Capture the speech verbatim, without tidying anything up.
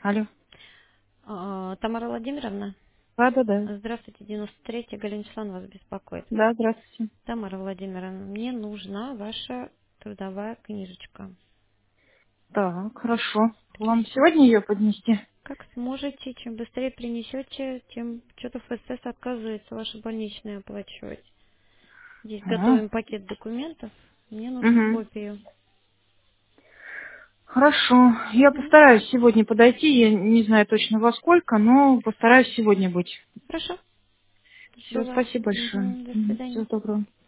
Алло. А, Тамара Владимировна, Да, да, да. здравствуйте, девяносто третья, Галина Числан вас беспокоит. Да, здравствуйте. Тамара Владимировна, мне нужна ваша трудовая книжечка. Так, хорошо. Вам Принесите. сегодня ее поднести? Как сможете, чем быстрее принесете, тем что-то ФСС отказывается ваши больничные оплачивать. Здесь Ага. готовим пакет документов, мне нужно Угу. копию. Хорошо. Я Мгм. постараюсь сегодня подойти. Я не знаю точно во сколько, но постараюсь сегодня быть. Хорошо, Все, жду вас. спасибо большое. Мгм. До Всего свидания. доброго.